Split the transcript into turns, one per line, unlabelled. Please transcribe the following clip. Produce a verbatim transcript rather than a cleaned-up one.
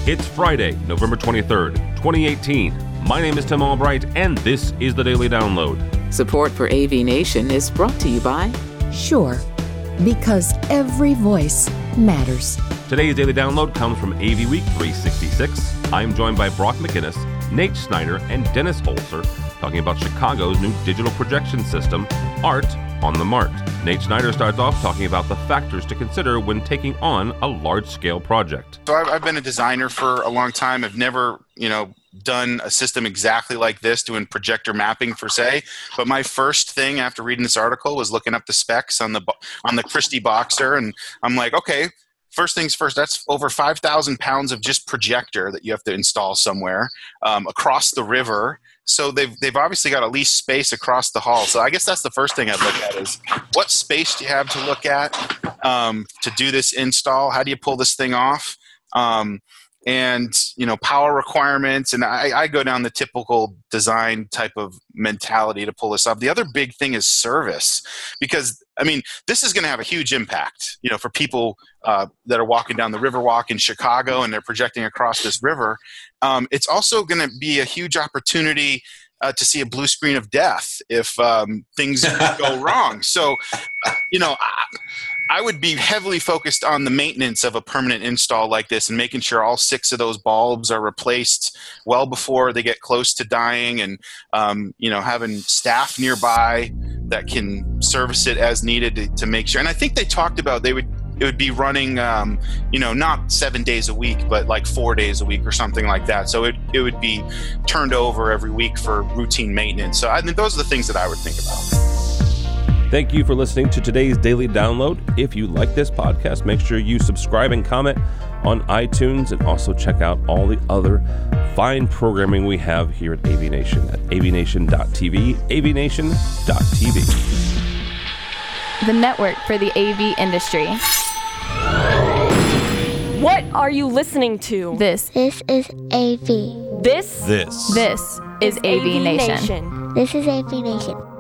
It's Friday, November twenty-third, twenty eighteen. My name is Tim Albright, and this is the Daily Download.
Support for A V Nation is brought to you by
Sure, because every voice matters.
Today's Daily Download comes from A V Week three sixty-six. I'm joined by Brock McInnes, Nate Snyder, and Dennis Holzer, talking about Chicago's new digital projection system, Art on the Mart. Nate Snyder starts off talking about the factors to consider when taking on a large-scale project.
So I've, I've been a designer for a long time. I've never, you know, done a system exactly like this, doing projector mapping per se. But my first thing after reading this article was looking up the specs on the on the Christie Boxer, and I'm like, okay, first things first. That's over five thousand pounds of just projector that you have to install somewhere um, across the river. So they've they've obviously got at least space across the hall. So I guess that's the first thing I'd look at is what space do you have to look at um, to do this install? How do you pull this thing off? Um, and, you know, power requirements. And I, I go down the typical design type of mentality to pull this off. The other big thing is service, because, I mean, this is going to have a huge impact, you know, for people uh, that are walking down the Riverwalk in Chicago and they're projecting across this river. Um, it's also going to be a huge opportunity uh, to see a blue screen of death if um, things go wrong. So, you know, I, I would be heavily focused on the maintenance of a permanent install like this and making sure all six of those bulbs are replaced well before they get close to dying, and um, you know, having staff nearby that can service it as needed to, to make sure. And I think they talked about they would it would be running, um, you know, not seven days a week, but like four days a week or something like that. So it it would be turned over every week for routine maintenance. So I think those are the things that I would think about.
Thank you for listening to today's Daily Download. If you like this podcast, make sure you subscribe and comment on iTunes, and also check out all the other fine programming we have here at A V Nation at a v nation dot t v, a v nation dot t v.
The network for the A V industry. What are you listening to? This.
This is A V.
This.
This.
This is A V Nation.
This is A V Nation.